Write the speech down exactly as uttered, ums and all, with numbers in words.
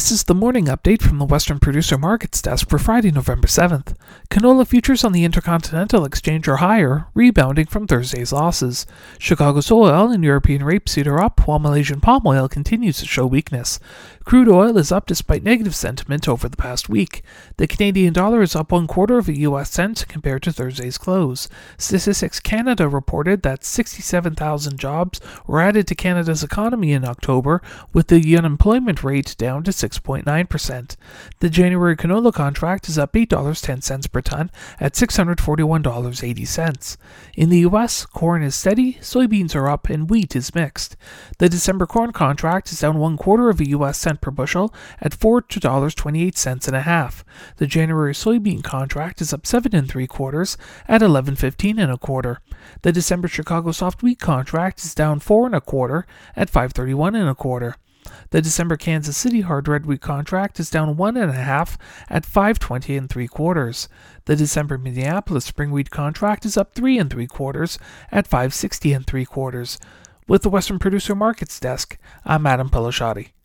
This is the morning update from the Western Producer Markets Desk for Friday, November seventh. Canola futures on the Intercontinental Exchange are higher, rebounding from Thursday's losses. Chicago soy oil and European rapeseed are up, while Malaysian palm oil continues to show weakness. Crude oil is up despite negative sentiment over the past week. The Canadian dollar is up one quarter of a U S cent compared to Thursday's close. Statistics Canada reported that sixty-seven thousand jobs were added to Canada's economy in October, with the unemployment rate down to six point nine percent. The January canola contract is up eight dollars and ten cents per ton at six hundred forty-one dollars and eighty cents. In the U S, corn is steady, soybeans are up, and wheat is mixed. The December corn contract is down one quarter of a U S cent per bushel at four dollars and twenty-eight cents and a half. The January soybean contract is up seven and three quarters at eleven fifteen and a quarter. The December Chicago soft wheat contract is down four and a quarter at five thirty-one and a quarter. The December Kansas City hard red wheat contract is down one and a half at five twenty and three quarters. The December Minneapolis spring wheat contract is up three and three quarters at five sixty and three quarters. With the Western Producer Markets Desk, I'm Adam Pelashati.